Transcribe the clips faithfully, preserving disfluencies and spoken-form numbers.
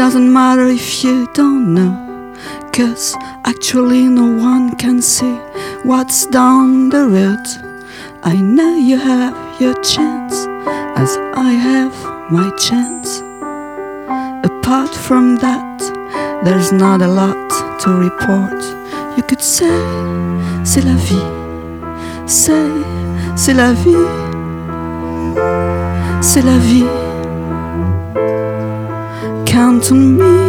doesn't matter if you don't know, 'cause actually no one can see what's down the road. I know you have your chance, as I have my chance. Apart from that, there's not a lot to report. You could say, c'est la vie. Say, c'est la vie. C'est la vie. Count on me.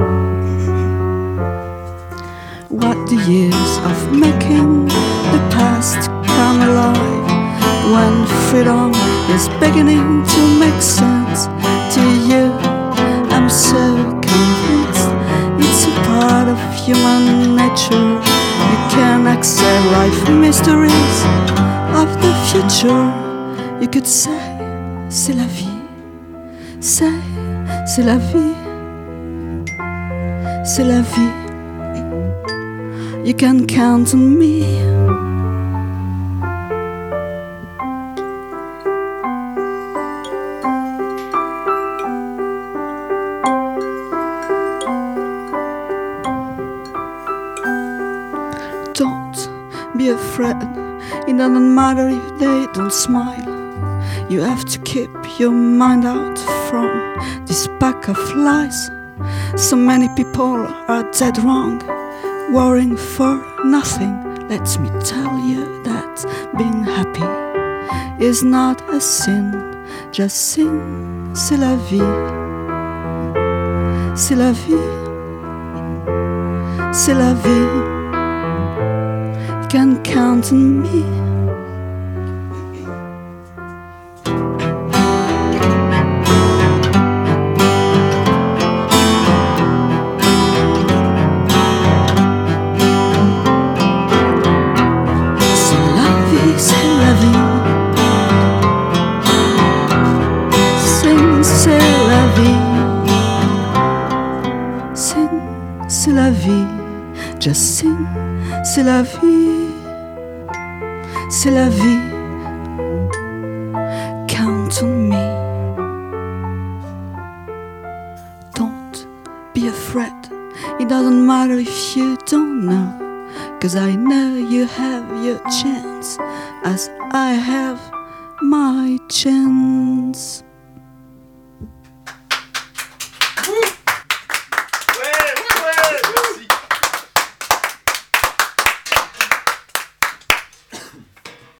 What the years of making the past come alive, when freedom is beginning to make sense to you. I'm so convinced it's a part of human nature. You can accept life mysteries of the future. You could say, c'est la vie. Say, c'est la vie. C'est la vie. You can count on me. Don't be afraid, it doesn't matter if they don't smile. You have to keep your mind out from this pack of lies. So many people are dead wrong, worrying for nothing. Let me tell you that being happy is not a sin. Just sing, c'est la vie. C'est la vie. C'est la vie. You can count on me. C'est la vie, just sing, c'est la vie, c'est la vie, count on me. Don't be afraid, it doesn't matter if you don't know, 'cause I know you have your chance, as I have my chance.